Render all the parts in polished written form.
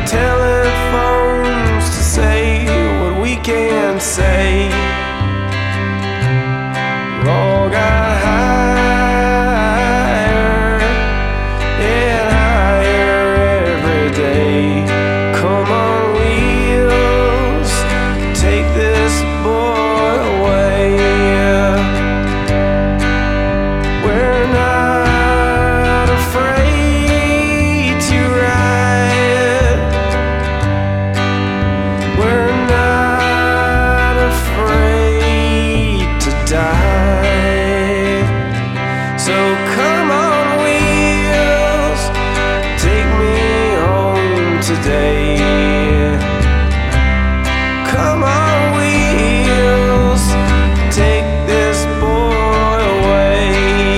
telephones to say what we can't say. We all got higher and higher every day. Come on, wheels, take this boy away. We're not afraid to ride. We're not afraid to die. So come on, wheels, take me home today. Come on, wheels, take this boy away.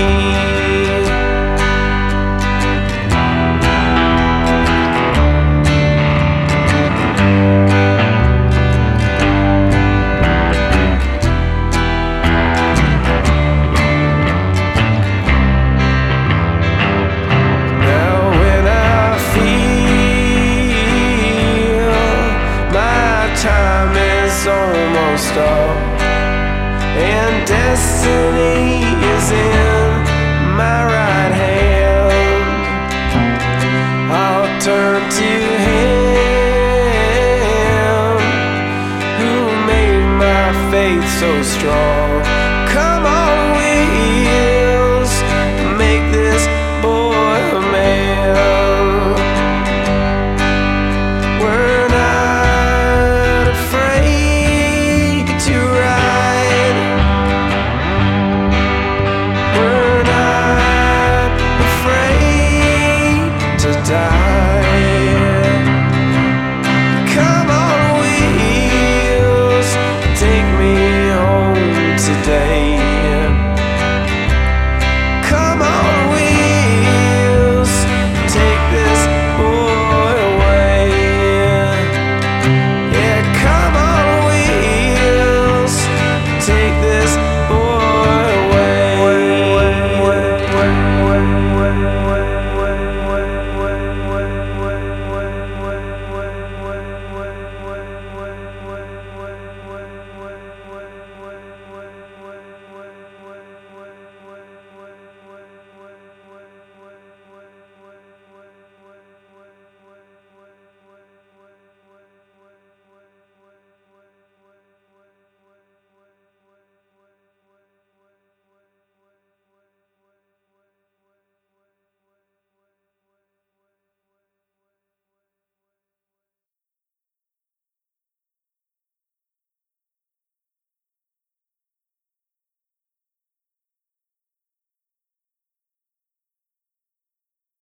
Now when I feel my time is almost up and destiny is in my right hand, I'll turn to Him who made my faith so strong.